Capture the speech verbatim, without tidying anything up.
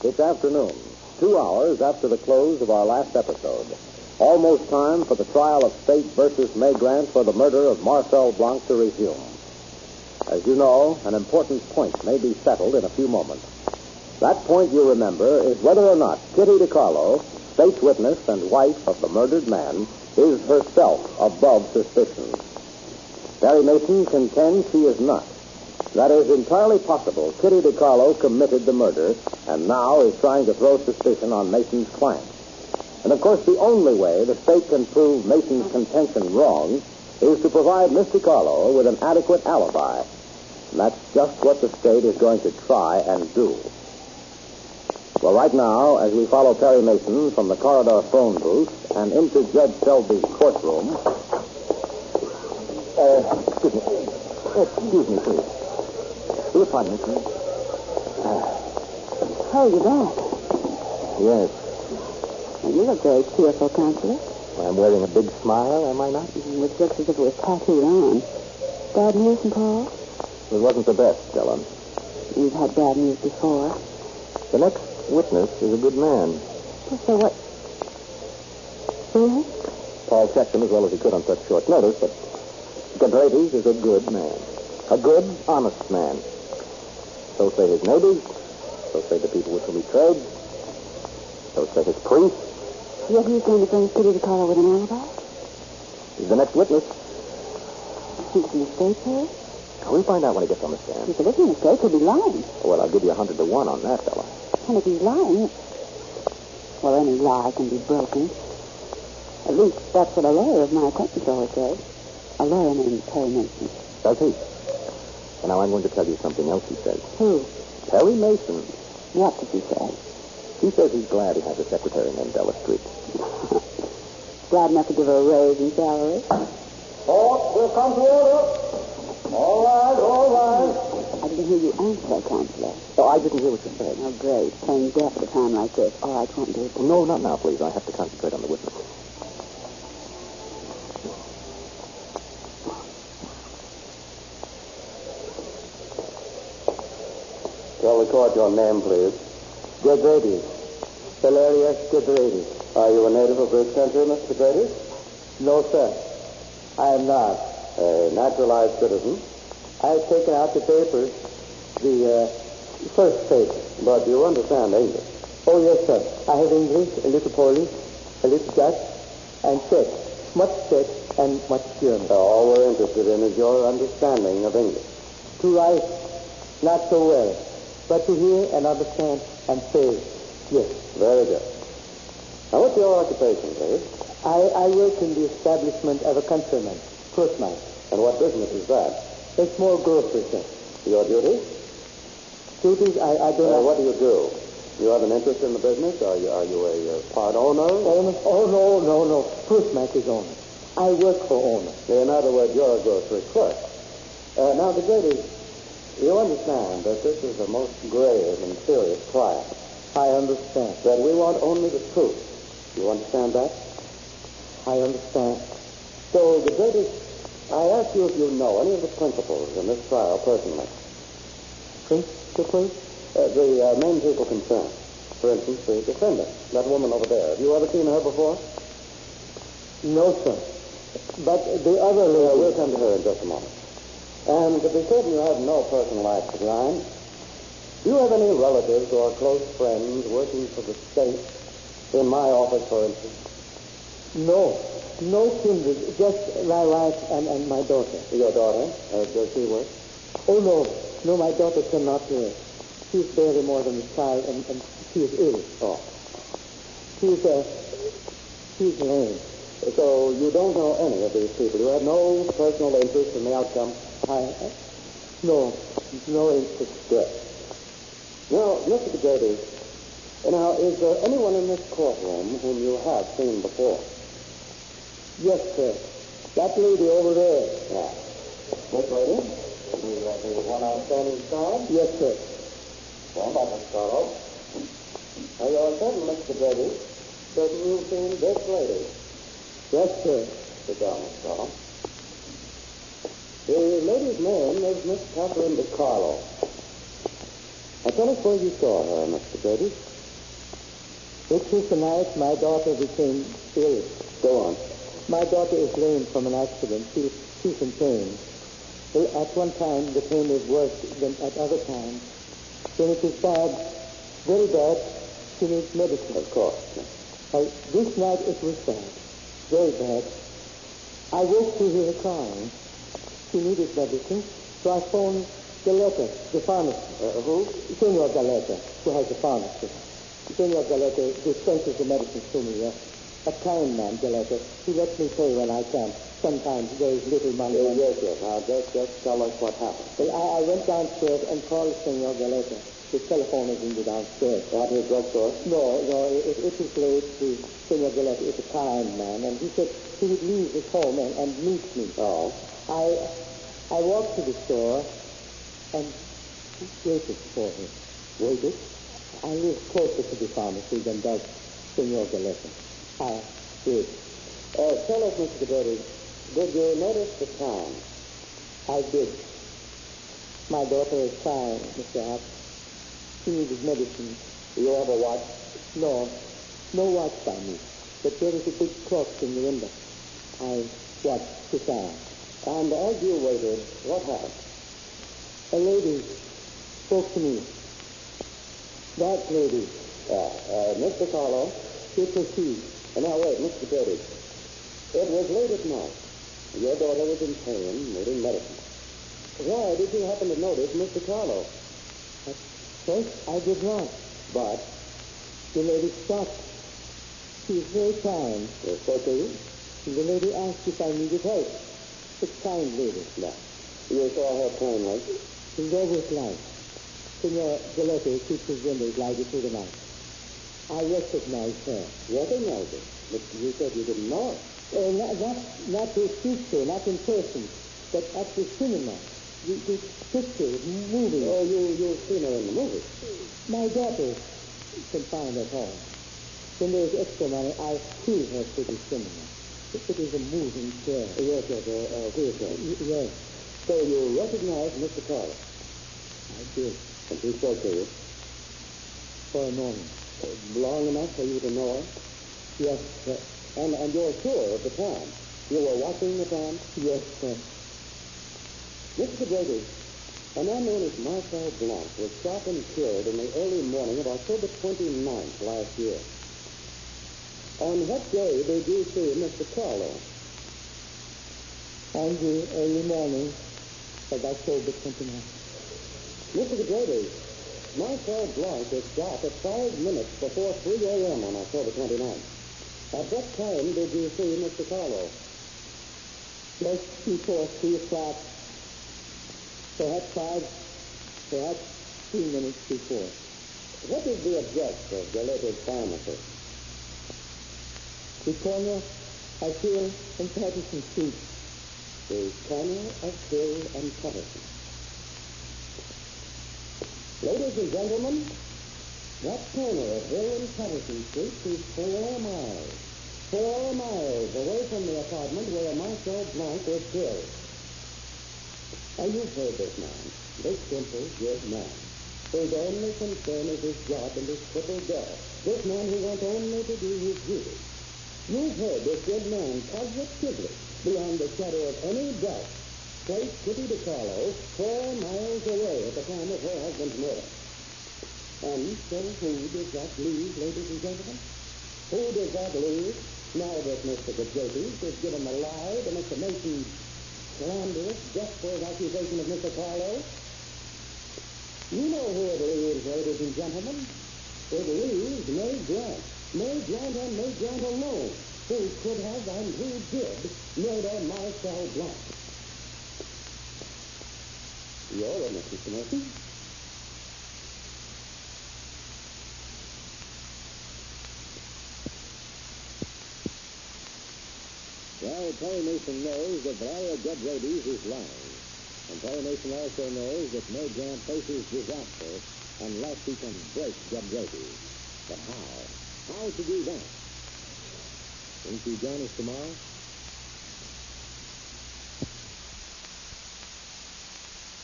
It's afternoon, two hours after the close of our last episode. Almost time for the trial of State versus May Grant for the murder of Marcel Blanc to resume. As you know, an important point may be settled in a few moments. That point, you remember, is whether or not Kitty DiCarlo, State's witness and wife of the murdered man, is herself above suspicion. Perry Mason contends she is not. That is entirely possible. Kitty DiCarlo committed the murder and now is trying to throw suspicion on Mason's client. And, of course, the only way the State can prove Mason's contention wrong is to provide Miss DiCarlo with an adequate alibi. And that's just what the State is going to try and do. Well, right now, as we follow Perry Mason from the corridor phone booth and into Judge Selby's courtroom... Uh, excuse me. Excuse me, please. Will you pardon me, please? Uh, oh, you're back. Yes. You look very cheerful, Counselor. I'm wearing a big smile, am I not? It looks just as if it was tattooed on. Bad news from Paul? It wasn't the best, Stella. You've had bad news before. The next witness is a good man. Well, so what? Really? Paul checked him as well as he could on such short notice, but Gabrades is a good man. A good, honest man. So say his neighbors. So say the people with whom he trades. So say his priests. Yet he's going to bring Kitty DiCarlo with an alibi? He's the next witness. He's a mistake here? We'll find out when he gets on the stand. If it isn't a mistake, he'll be lying. Well, I'll give you a hundred to one on that, fella. And if he's lying, well, any lie can be broken. At least that's what a lawyer of my acquaintance always says. A lawyer named Perry Mason. Does he? And now I'm going to tell you something else he says. Who? Perry Mason. What did he say? He says he's glad he has a secretary named Della Street. Glad enough to give her a raise in salary. Court will come to order. All right, all right. I didn't hear you answer, Counselor. Oh, I didn't hear what you said. Oh, great. Playing deaf at a time like this. All right, won't do. No, not now, please. I have to concentrate on the witness. Tell the court your name, please. Gabrades. Valerius Gabrades. Are you a native of this country, Mister Gabrades? No, sir. I am not. A naturalized citizen? I've taken out the papers. The uh, first page. But you understand English? Oh, yes, sir. I have English, a little Polish, a little Dutch, and Czech. Much Czech and much German. So all we're interested in is your understanding of English. To write, not so well. But to hear and understand and say, yes. Very good. Now, what's your occupation, please? I, I work in the establishment of a countryman, Kurtman. And what business is that? A small grocery shop. Your duty? Duties, I, I do Uh, not... what do you do? You have an interest in the business? Are you, are you a uh, part owner? Owner? Oh, no, no, no. Kurtman is owner. I work for owner. In other words, you're a grocery clerk. Uh, now, the great is, you understand that this is a most grave and serious trial. I understand. That we want only the truth. You understand that? I understand. So, the great is, I ask you if you know any of the principals in this trial personally. Principals? Uh, the uh, main people concerned. For instance, the defendant, that woman over there. Have you ever seen her before? No, sir. But the other lady... Uh, we'll come to her in just a moment. And to be certain you have no personal axe to grind, do you have any relatives or close friends working for the state in my office, for instance? No. No kindred. Just my wife and, and my daughter. Your daughter? Uh, does she work? Oh, no. No, my daughter cannot do it. She's barely more than a child, and, and she is ill. Oh. She's, uh, she's lame. So you don't know any of these people. You have no personal interest in the outcome? I, uh, no, no interest. Good. Now, Mister Grady, now, is there anyone in this courtroom whom you have seen before? Yes, sir. That lady over there. Yeah. This lady? The, uh, the one outstanding side? Yes, sir. Well, about Mister Carlo. Now, you're certain, Mister Grady, that you've seen this lady? Yes, sir. Sit down, Mister Carlo. The lady's name is Miss Catherine DiCarlo. Now, tell us where you saw her, Mister Grady. It was the night my daughter became ill. Go on. My daughter is lame from an accident. She, she's in pain. Well, at one time, the pain is worse than at other times. When it is bad, very bad, she needs medicine. Of course. Uh, this night it was bad, very bad. I woke to hear her crying. She needed medicine, so I phoned Galetta, the pharmacist. Uh, who? Senor Galetta, who has a pharmacy. Senor Galetta dispenses the medicine to me. Uh, a kind man, Galetta. He lets me pay when I can. Sometimes there is little money. Uh, yes, yes. Now, just, just tell us what happened. Well, I, I went downstairs and called Senor Galetta. His telephone is in the downstairs. At his drugstore? No, no, it, it is late. The Senor Galetta is a kind man, and he said he would leave his home and, and meet me. Oh. I I walked to the store and waited for him. Waited? I live closer to the pharmacy than does Senor Galetta. I did. Uh, tell us, Mister Brady, did you notice the time? I did. My daughter is crying, Mister Hart. She needed medicine. You ever watch? No, no watch by me. But there is a big clock in the window. I watched the time. And as you waited, what happened? A lady spoke to me. That lady. Yeah, uh, Mister Carlo. It was she. Uh, now, wait, Mister Brady. It was late at night. Your daughter was in pain, needing medicine. Why did you happen to notice Mister Carlo? At first, I did not. But The lady stopped. She was very kind. you spoke to you? The lady asked if I needed help. A kind lady. No. You saw her plainly. There was light. Senor Galetta keeps his windows lighted through the night. I recognized her. Recognized her? But you said you didn't know her. Uh, not, not, not to speak to her, not in person, but at the cinema. The, the picture is moving. Oh, you, you've seen her in the movie. My daughter confined at home. When there is extra money, I wheel her to the cinema. It, it is a moving chair. Yes, yes, a uh, wheelchair. Y- yes, So you recognized Mister Carlo. I did. And he spoke to you. For a moment. Uh, long enough for you to know her? Yes, sir. And, and you're sure of the time? You were watching the time? Yes, sir. Mister Brady, a man known as Marcel Blanc was shot and killed in the early morning of October twenty-ninth last year. On what day did you see Mister Carlo? On the early morning of October twenty-ninth. Mister Brady, Marcel Blanc was shot at five minutes before three a.m. on October twenty-ninth. At what time did you see Mister Carlo? Just before three o'clock. Perhaps five, perhaps three minutes before. What is the address of Galetta's pharmacy? The corner of Hill and Patterson Street. The corner of Hill and Patterson. Ladies and gentlemen, that corner of Hill and Patterson Street is four miles. Four miles away from the apartment where Marcel Blanc was killed. Now, you've heard this man, this simple, good man, whose only concern is his job and his crippled girl. This man who wants only to do his duty. You've heard this good man positively, beyond the shadow of any doubt, place Kitty DiCarlo four miles away at the time of her husband's murder. And so who does that leave, ladies and gentlemen? Who does that leave, now that Mister Gajotis has given the lie to Mister Mason's slanderous, desperate accusation of Mister Carlo? You know who it leaves, ladies and gentlemen. It leaves May Grant. May Grant and May Grant alone, who could have and who did murder Marcel Blanc. Your witness, Mister Mason. Well, Perry Mason knows that Valeria Gajotis is lying. And Perry Mason also knows that May Grant faces disaster unless he can break Gajotis. But how? How to do that? Won't you join us tomorrow?